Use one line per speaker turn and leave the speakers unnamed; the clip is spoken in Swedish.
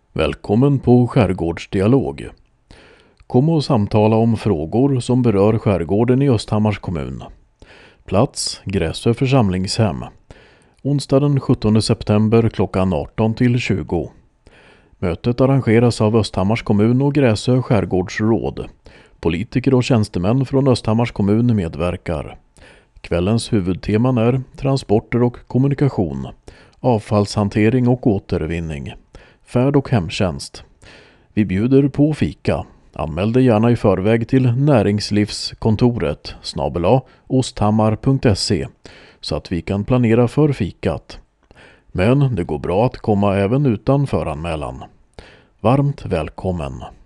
Välkommen på Skärgårdsdialog. Kom och samtala om frågor som berör skärgården i Östhammars kommun. Plats: Gräsö församlingshem. Onsdag den 17 september klockan 18 till 20. Mötet arrangeras av Östhammars kommun och Gräsö skärgårdsråd. Politiker och tjänstemän från Östhammars kommun medverkar. Kvällens huvudteman är transporter och kommunikation, avfallshantering och återvinning, färd- och hemtjänst. Vi bjuder på fika. Anmäl dig gärna i förväg till näringslivskontoret @osthammar.se så att vi kan planera för fikat. Men det går bra att komma även utan föranmälan. Varmt välkommen!